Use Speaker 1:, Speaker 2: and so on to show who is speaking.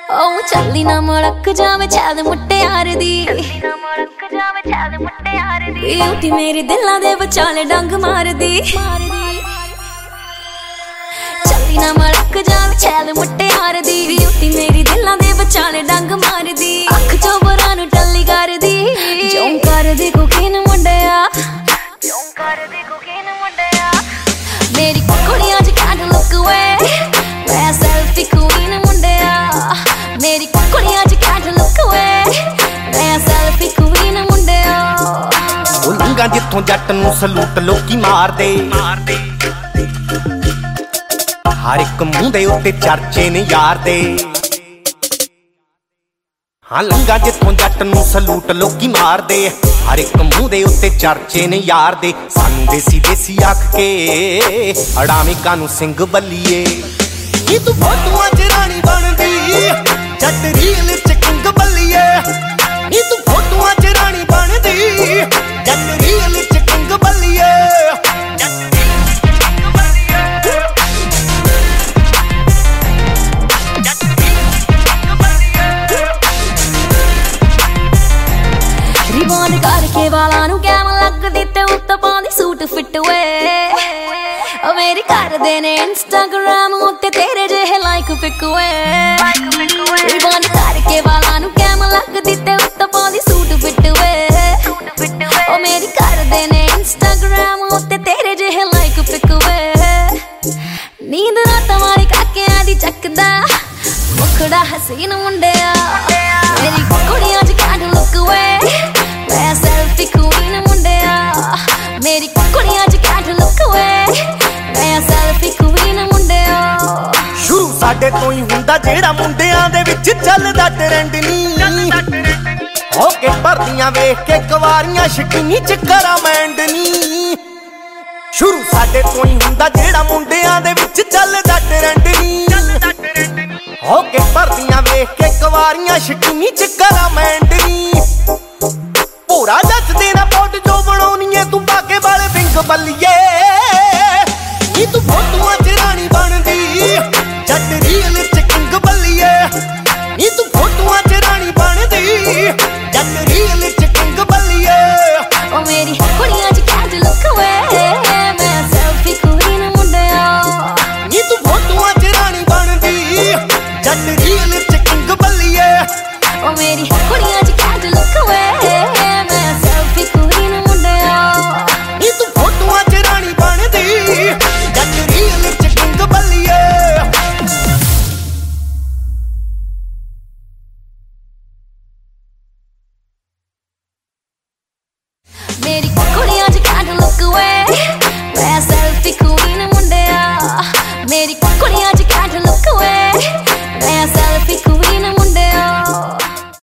Speaker 1: ਉਹ ਚੱਲੀ ਨਾ ਮੜਕ ਜਾਵੇ ਛਾਦ ਮੁਟਿਆਰ ਦੀ ਬਿਊਟੀ ਮੇਰੇ ਦਿਲਾਂ ਦੇ ਵਿਚਾਲੇ ਡੰਗ ਮਾਰਦੀ ਚੱਲੀ ਨਾ ਮੜਕ ਜਾਵੇ ਛਾਦ ਮੁਟਿਆਰ ਦੀ ਬਿਊਟੀ ਮੇਰੀ ਦਿਲਾਂ ਦੇ ਵਿਚਾਲੇ ਡੰਗ ਮਾਰਦੀ ਅੱਖ ਚੋਂ ਬਰਾਂ ਨੂੰ ਟੱਲੀ ਕਰਦੀ ਜੋਂ ਕਰਦੀ ਕੋਕੀਨ ਮੁੰਡਿਆ ਮੇਰੀ ਕੁੜੀਆਂ ਚ can't look away ਮੈਂ ਸੈਲਫੀ ਕੁਈਨ ਮੁੰਡਿਆ ਮੇਰੀ ਕੁੜੀਆਂ ਚ can't look away ਮੈਂ ਸੈਲਫੀ ਕੁਈਨ ਮੁੰਡਿਆ
Speaker 2: ਉਹ ਲੰਘਾਂ ਜਿੱਥੋਂ ਜੱਟ ਨੂੰ ਸਲੂਟ ਲੋਕੀ ਮਾਰਦੇ ਹਰ ਇੱਕ ਮੂੰਹ ਦੇ ਉੱਤੇ ਚਰਚੇ ਨੇ ਯਾਰ ਦੇ ਹਾਂ ਲੰਘਾਂ ਜਿੱਥੋਂ ਜੱਟ ਨੂੰ ਸਲੂਟ ਲੋਕੀ ਮਾਰਦੇ ਹਰ ਇੱਕ ਮੂੰਹ ਦੇ ਉੱਤੇ ਚਰਚੇ ਨੇ ਯਾਰ ਦੇ ਸਾਨੂੰ ਦੇਸੀ ਦੇਸੀ ਆਖ ਕੇ ਅੜਾਵੇਂ ਕਾਨੂੰ ਸਿੰਘ ਬੱਲੀਏ ਨੀ ਤੂੰ ਫੋਟੋਆਂ ਚ ਰਾਣੀ ਬਣਦੀ ਜੱਟ ਰੀਲ ਚ ਕਿੰਗ ਬੱਲੀਏ ਨੀ ਤੂੰ ਫੋਟੋਆਂ ਚ ਰਾਣੀ ਬਣਦੀ ਜੱਟ ਰੀਲ ਚ ਕਿੰਗ ਬੱਲੀਏ
Speaker 1: ਰਿਬੌਂਡ ਕਰਕੇ ਵਾਲਾਂ ਨੂੰ ਕੈਮ ਲੱਗਦੀ ਤੇ ਉੱਤੋਂ ਪਾਉਂਦੀ ਸੂਟ ਫਿੱਟ ਵੇ ਉਹ ਮੇਰੀ ਕਰਦੇ ਨੇ ਇੰਸਟਾਗ੍ਰਾਮ ਉੱਤੇ ਤੇਰੇ ਜਿਹੇ ਲਾਈਕ ਪਿਕ ਵੇ ਰਿਬੌਂਡ ਕਰਕੇ ਵਾਲਾਂ ਨੂੰ ਕੈਮ ਲੱਗਦੀ ਤੇ ਉੱਤੋਂ ਪਾਉਂਦੀ ਸੂਟ ਫਿੱਟ ਵੇ ਉਹ ਮੇਰੀ ਕਰਦੇ ਨੇ ਇੰਸਟਾਗ੍ਰਾਮ ਉੱਤੇ ਤੇਰੇ ਜਿਹੇ ਲਾਈਕ ਪਿਕ ਵੇ ਨੀਂਦ ਰਾਤਾਂ ਵਾਲੀ ਕਾਕਿਆਂ ਦੀ ਚੱਕਦਾ ਮੁਖੜਾ ਹਸੀਨ ਮੁੰਡਿਆ ਮੇਰੀ ਕੁੜੀਆਂ ਚ can't look away ਮੈਂ ਸੈਲਫੀ ਕੁਈਨ ਮੁੰਡਿਆ ਮੇਰੀ ਕੁੜੀਆਂ ਚ can't look away ਮੈਂ ਸੈਲਫੀ ਕੁਈਨ ਮੁੰਡਿਆ
Speaker 2: ਸ਼ੁਰੂ ਸਾਡੇ ਤੋਂ ਹੀ ਹੁੰਦਾ ਜਿਹੜਾ ਮੁੰਡਿਆਂ ਦੇ ਵਿੱਚ ਚੱਲਦਾ ਟ੍ਰੈਂਡ ਨੀ ਹੋ ਕੇ ਭਰਦੀਆਂ ਵੇਖ ਕੇ ਕੁਵਾਰੀਆਂ ਸ਼ਕੀਨੀ ਚ ਕਰਾਂ ਮੈਂਡ ਨੀ ਸ਼ੁਰੂ ਸਾਡੇ ਤੋਂ ਹੀ ਹੁੰਦਾ ਜਿਹੜਾ ਮੁੰਡਿਆਂ ਦੇ ਵਿੱਚ ਚੱਲਦਾ ਟ੍ਰੈਂਡ ਨੀ ਹੋ ਕੇ ਭਰਦੀਆਂ ਵੇਖ ਕੇ ਕੁਵਾਰੀਆਂ ਸ਼ਕੀਨੀ ਚ ਕਰਾਂ ਮੈਂਡ ਨੀ ਭੋਰਾ ਜੱਜ ਦੇ ਨਾ ਪੋਟ ਜੋ ਬਣਾਉਣੀ ਏ ਤੂੰ ਪਾ ਕੇ ਵਾਲੇ ਵਿੰਗ ਬੱਲੀਏ ਨੀ ਤੂੰ ਫੋਟੋਆਂ ਚ ਰਾਣੀ ਬਣਦੀ ਜੱਟ ਰੀਲ ਚ ਕਿੰਗ ਬੱਲੀਏ ਨੀ ਤੂੰ ਫੋਟੋਆਂ ਚ ਰਾਣੀ ਬਣਦੀ ਜੱਟ ਰੀਲ ਚ ਕਿੰਗ ਬੱਲੀਏ
Speaker 1: ਉਹ ਮੇਰੀ ਕੁੜੀਆਂ ਚ can't look away ਮੈਂ ਸੈਲਫੀ ਕੁਈਨ ਮੁੰਡਿਆ
Speaker 2: ਨੀ ਤੂੰ ਫੋਟੋਆਂ ਚ ਰਾਣੀ ਬਣਦੀ ਜੱਟ ਰੀਲ ਚ ਕਿੰਗ ਬੱਲੀਏ
Speaker 1: ਉਹ ਮੇਰੀ ਕੁੜੀਆਂ ਚ can't look away ਮੈਂ ਸੈਲਫੀ ਕੁਈਨ ਮੁੰਡਿਆ
Speaker 2: ਨੀ ਤੂੰ ਫੋਟੋਆਂ ਚ ਰਾਣੀ ਬਣਦੀ ਜੱਟ ਰੀਲ ਚ ਕਿੰਗ ਬੱਲੀਏ
Speaker 1: ਮੇਰੀ